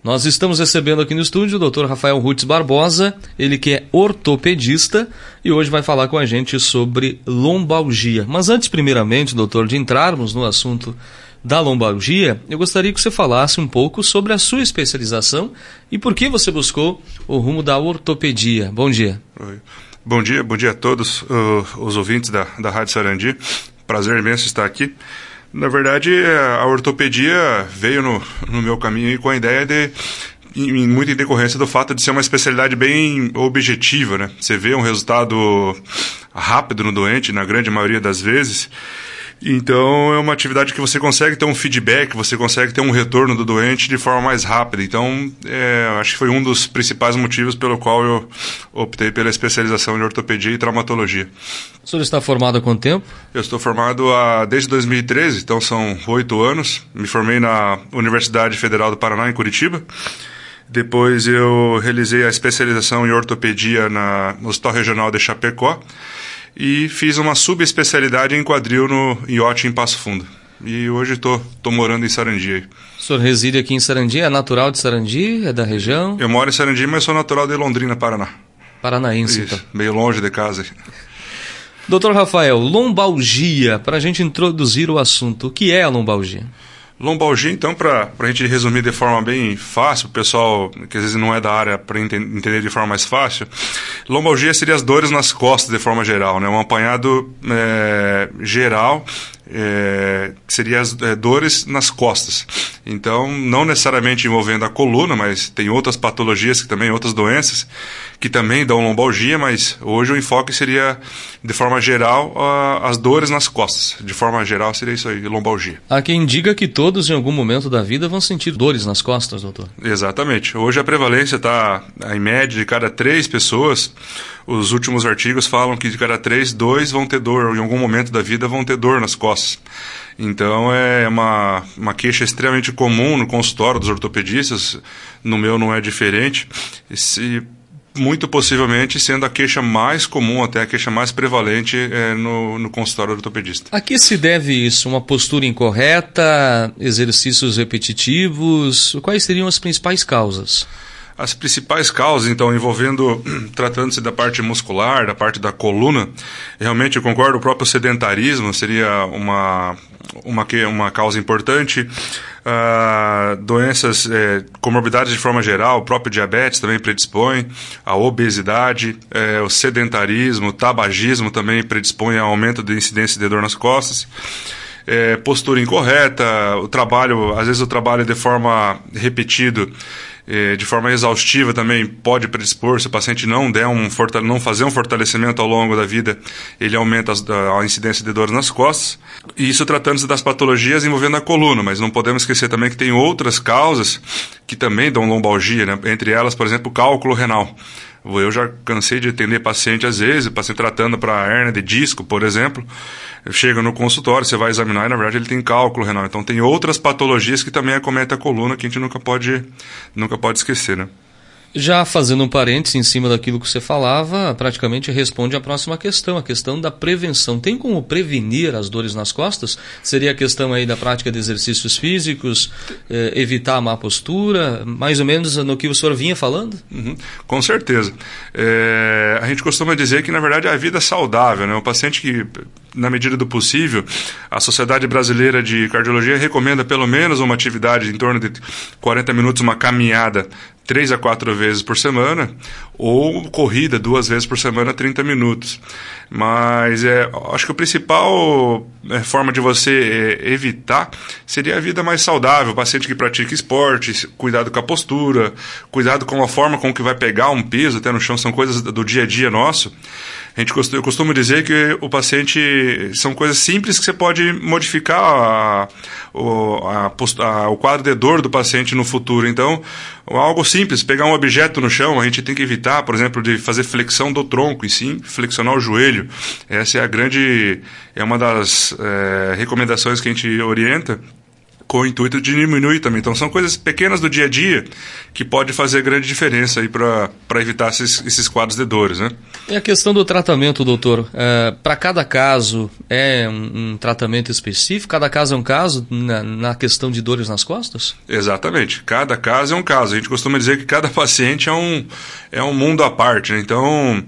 Nós estamos recebendo aqui no estúdio o Dr. Rafael Rutz Barbosa, ele que é ortopedista e hoje vai falar com a gente sobre lombalgia. Mas antes, primeiramente, doutor, de entrarmos no assunto da lombalgia, eu gostaria que você falasse um pouco sobre a sua especialização e por que você buscou o rumo da ortopedia. Bom dia. Oi. Bom dia a todos os ouvintes da Rádio Sarandi. Prazer imenso estar aqui. Na verdade, a ortopedia veio no meu caminho com a ideia muito em decorrência do fato de ser uma especialidade bem objetiva, né? Você vê um resultado rápido no doente, na grande maioria das vezes. Então, é uma atividade que você consegue ter um feedback, você consegue ter um retorno do doente de forma mais rápida. Então, acho que foi um dos principais motivos pelo qual eu optei pela especialização em ortopedia e traumatologia. O senhor está formado há quanto tempo? Eu estou formado desde 2013, então são 8 anos. Me formei na Universidade Federal do Paraná, em Curitiba. Depois eu realizei a especialização em ortopedia no Hospital Regional de Chapecó. E fiz uma subespecialidade em quadril no IOT em Passo Fundo. E hoje estou morando em Sarandi. Aí. O senhor reside aqui em Sarandi? É natural de Sarandi? É da região? Eu moro em Sarandi, mas sou natural de Londrina, Paraná. Paranaense, Isso, então. meio longe de casa. Doutor Rafael, lombalgia, para a gente introduzir o assunto, o que é a lombalgia? Lombalgia, então, para a gente resumir de forma bem fácil, o pessoal que às vezes não é da área para entender de forma mais fácil, lombalgia seria as dores nas costas de forma geral, né? Um apanhado geral que seria as dores nas costas. Então, não necessariamente envolvendo a coluna, mas tem outras patologias, outras doenças, que também dão lombalgia, mas hoje o enfoque seria, de forma geral, as dores nas costas. De forma geral, seria isso aí, lombalgia. Há quem diga que todos, em algum momento da vida, vão sentir dores nas costas, doutor. Exatamente. Hoje a prevalência está, em média, de cada 3 pessoas. Os últimos artigos falam que de cada 3, 2 vão ter dor, em algum momento da vida vão ter dor nas costas. Então é uma queixa extremamente comum no consultório dos ortopedistas, no meu não é diferente, muito possivelmente sendo a queixa mais comum, até a queixa mais prevalente no consultório ortopedista. A que se deve isso? Uma postura incorreta, exercícios repetitivos? Quais seriam as principais causas? As principais causas, então, tratando-se da parte muscular, da parte da coluna, realmente eu concordo, o próprio sedentarismo seria uma causa importante. Doenças, comorbidades de forma geral, o próprio diabetes também predispõe, a obesidade, o sedentarismo, o tabagismo também predispõe ao aumento da incidência de dor nas costas. Postura incorreta, às vezes o trabalho de forma repetida, de forma exaustiva também pode predispor, se o paciente não fazer um fortalecimento ao longo da vida, ele aumenta a incidência de dores nas costas. E isso tratando-se das patologias envolvendo a coluna, mas não podemos esquecer também que tem outras causas que também dão lombalgia, né? Entre elas, por exemplo, o cálculo renal. Eu já cansei de atender paciente, às vezes, paciente tratando para hérnia de disco, por exemplo, chega no consultório, você vai examinar e, na verdade, ele tem cálculo renal. Então, tem outras patologias que também acometem a coluna que a gente nunca pode esquecer, né? Já fazendo um parênteses em cima daquilo que você falava, praticamente responde à próxima questão, a questão da prevenção. Tem como prevenir as dores nas costas? Seria a questão aí da prática de exercícios físicos, evitar a má postura, mais ou menos no que o senhor vinha falando? Uhum, com certeza. A gente costuma dizer que, na verdade, a vida é saudável, né? O paciente que, na medida do possível, a Sociedade Brasileira de Cardiologia recomenda pelo menos uma atividade em torno de 40 minutos, uma caminhada 3 a 4 vezes por semana, ou corrida 2 vezes por semana, 30 minutos. Mas acho que a principal forma de você evitar seria a vida mais saudável, o paciente que pratica esporte, cuidado com a postura, cuidado com a forma com que vai pegar um peso até no chão, são coisas do dia a dia nosso. Eu costumo dizer que o paciente são coisas simples que você pode modificar o quadro de dor do paciente no futuro. Então, algo simples, pegar um objeto no chão, a gente tem que evitar, por exemplo, de fazer flexão do tronco, e sim flexionar o joelho. Essa é uma das recomendações que a gente orienta com o intuito de diminuir também. Então, são coisas pequenas do dia a dia que pode fazer grande diferença aí para evitar esses quadros de dores, né? E a questão do tratamento, doutor, para cada caso é um tratamento específico? Cada caso é um caso na questão de dores nas costas? Exatamente. Cada caso é um caso. A gente costuma dizer que cada paciente é um mundo à parte, né? Então,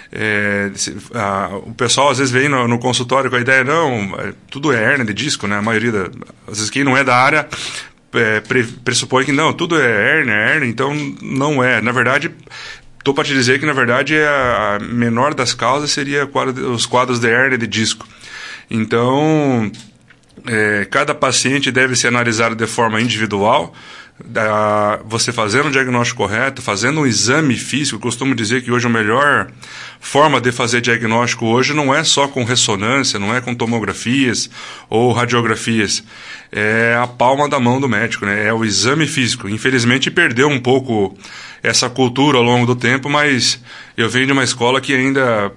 o pessoal às vezes vem no consultório com a ideia, tudo é hérnia de disco, né? A maioria, às vezes quem não é da área pressupõe que não, tudo é hérnia, então não é. Na verdade, estou para te dizer que na verdade a menor das causas seria os quadros de hérnia de disco. Então, cada paciente deve ser analisado de forma individual. Você fazendo o diagnóstico correto, fazendo um exame físico. Eu costumo dizer que hoje a melhor forma de fazer diagnóstico hoje não é só com ressonância, não é com tomografias ou radiografias, é a palma da mão do médico, né? É o exame físico. Infelizmente perdeu um pouco essa cultura ao longo do tempo, mas eu venho de uma escola que ainda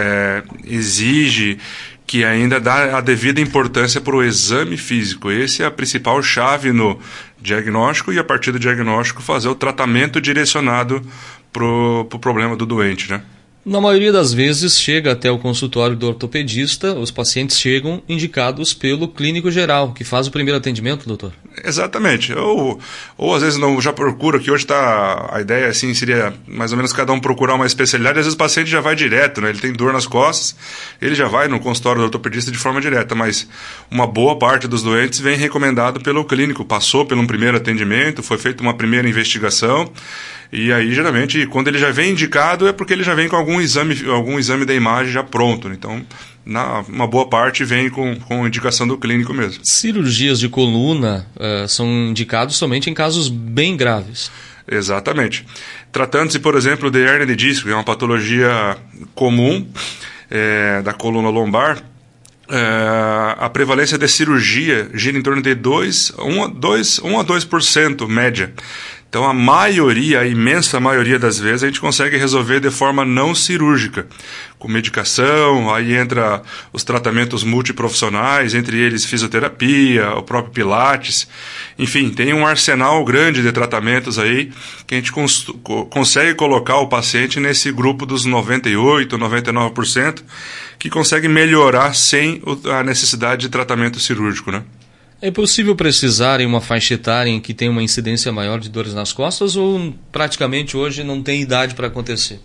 exige, que ainda dá a devida importância para o exame físico. Esse é a principal chave no diagnóstico, e a partir do diagnóstico fazer o tratamento direcionado para o problema do doente, né? Na maioria das vezes chega até o consultório do ortopedista, os pacientes chegam indicados pelo clínico geral, que faz o primeiro atendimento, doutor? Exatamente. Ou às vezes não já procura, que hoje a ideia assim seria mais ou menos cada um procurar uma especialidade, às vezes o paciente já vai direto, né? Ele tem dor nas costas, ele já vai no consultório do ortopedista de forma direta, mas uma boa parte dos doentes vem recomendado pelo clínico, passou por um primeiro atendimento, foi feita uma primeira investigação, e aí geralmente quando ele já vem indicado é porque ele já vem com algum exame da imagem já pronto, né? Então uma boa parte vem com indicação do clínico mesmo. Cirurgias de coluna são indicados somente em casos bem graves. Exatamente. Tratando-se, por exemplo, de hérnia de disco, que é uma patologia comum da coluna lombar, a prevalência de cirurgia gira em torno de 1 a 2% média. Então, a imensa maioria das vezes, a gente consegue resolver de forma não cirúrgica, com medicação, aí entra os tratamentos multiprofissionais, entre eles fisioterapia, o próprio pilates, enfim, tem um arsenal grande de tratamentos aí que a gente consegue colocar o paciente nesse grupo dos 98%, 99%, que consegue melhorar sem a necessidade de tratamento cirúrgico, né? É possível precisar em uma faixa etária em que tem uma incidência maior de dores nas costas, ou praticamente hoje não tem idade para acontecer?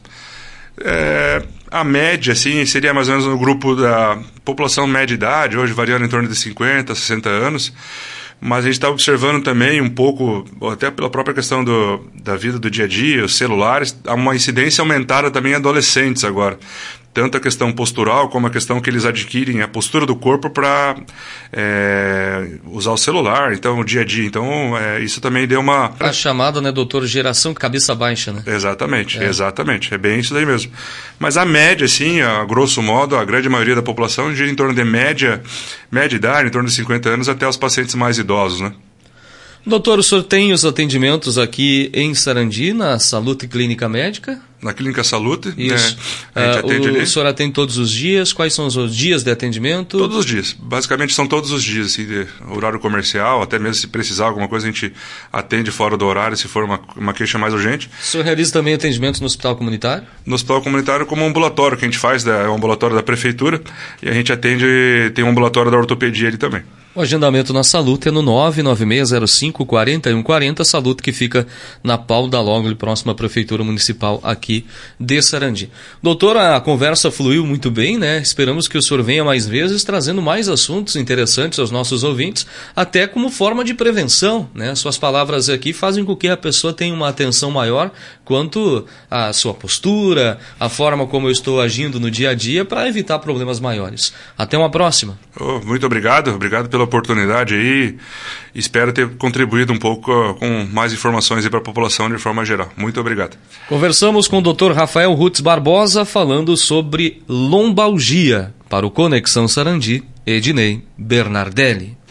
A média, assim, seria mais ou menos no grupo da população média idade, hoje variando em torno de 50, 60 anos, mas a gente está observando também um pouco, até pela própria questão da vida do dia a dia, os celulares, há uma incidência aumentada também em adolescentes agora. Tanto a questão postural como a questão que eles adquirem, a postura do corpo para usar o celular, então o dia a dia. Então, isso também deu uma... A chamada, né, doutor, geração cabeça baixa, né? Exatamente, exatamente. É bem isso daí mesmo. Mas a média, assim, a grosso modo, a grande maioria da população gira em torno de média idade, em torno de 50 anos, até os pacientes mais idosos, né? Doutor, o senhor tem os atendimentos aqui em Sarandi, na Salute Clínica Médica? Na Clínica Salute, isso. A gente atende ali. O senhor atende todos os dias? Quais são os dias de atendimento? Todos os dias. Basicamente são todos os dias, assim, de horário comercial, até mesmo se precisar alguma coisa a gente atende fora do horário, se for uma queixa mais urgente. O senhor realiza também atendimentos no hospital comunitário? No hospital comunitário como um ambulatório que a gente faz, é um ambulatório da prefeitura, e a gente atende, tem um ambulatório da ortopedia ali também. O agendamento na Salute é no 99605-4140, Salute que fica na Paulo da Logli, próxima à Prefeitura Municipal aqui de Sarandi. Doutor, a conversa fluiu muito bem, né? Esperamos que o senhor venha mais vezes trazendo mais assuntos interessantes aos nossos ouvintes, até como forma de prevenção, né? Suas palavras aqui fazem com que a pessoa tenha uma atenção maior quanto à sua postura, a forma como eu estou agindo no dia a dia para evitar problemas maiores. Até uma próxima. Muito obrigado pela oportunidade aí, espero ter contribuído um pouco com mais informações para a população de forma geral. Muito obrigado. Conversamos com o Dr. Rafael Rutz Barbosa falando sobre lombalgia. Para o Conexão Sarandi, Ednei Bernardelli.